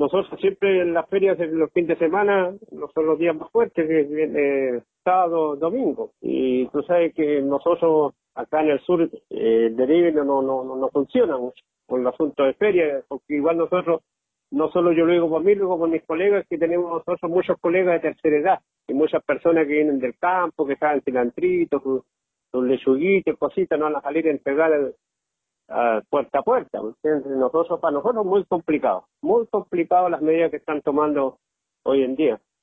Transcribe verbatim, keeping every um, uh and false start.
nosotros siempre en las ferias de los fines de semana no son los días más fuertes, que viene sábado, domingo. Y tú sabes que nosotros acá en el sur, eh, el delivery no, no, no, no funciona mucho con el asunto de ferias, porque igual nosotros, no solo yo lo digo por mí, lo digo por mis colegas, que tenemos nosotros muchos colegas de tercera edad, y muchas personas que vienen del campo, que saben cilantritos, sus, sus lechuguitos, cositas, no van a salir a entregar uh, puerta a puerta. Entonces, nosotros, para nosotros muy complicado, muy complicado las medidas que están tomando hoy en día.